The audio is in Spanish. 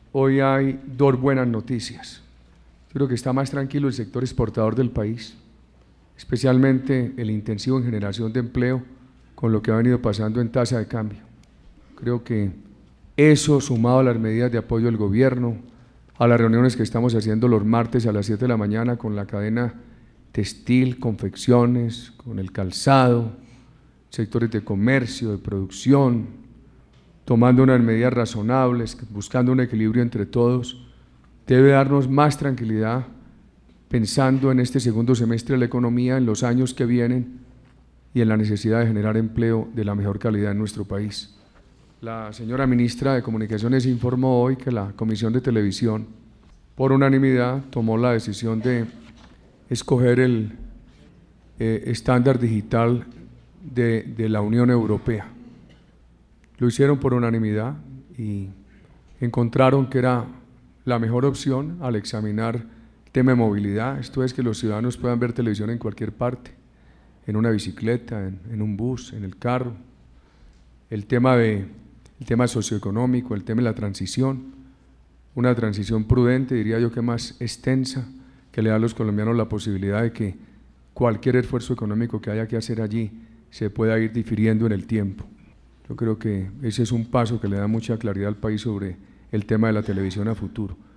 hoy hay dos buenas noticias. Creo que está más tranquilo el sector exportador del país, especialmente el intensivo en generación de empleo con lo que ha venido pasando en tasa de cambio. Creo que eso, sumado a las medidas de apoyo del gobierno, a las reuniones que estamos haciendo los martes a las 7 de la mañana con la cadena textil, confecciones, con el calzado, sectores de comercio, de producción, tomando unas medidas razonables, buscando un equilibrio entre todos, debe darnos más tranquilidad pensando en este segundo semestre de la economía, en los años que vienen y en la necesidad de generar empleo de la mejor calidad en nuestro país. La señora ministra de Comunicaciones informó hoy que la Comisión de Televisión, por unanimidad, tomó la decisión de escoger el estándar digital de la Unión Europea. Lo hicieron por unanimidad y encontraron que era la mejor opción al examinar el tema de movilidad. Esto es que los ciudadanos puedan ver televisión en cualquier parte, en una bicicleta, en un bus, en el carro. El tema socioeconómico, el tema de la transición, una transición prudente, diría yo que más extensa, que le da a los colombianos la posibilidad de que cualquier esfuerzo económico que haya que hacer allí se pueda ir difiriendo en el tiempo. Yo creo que ese es un paso que le da mucha claridad al país sobre el tema de la televisión a futuro.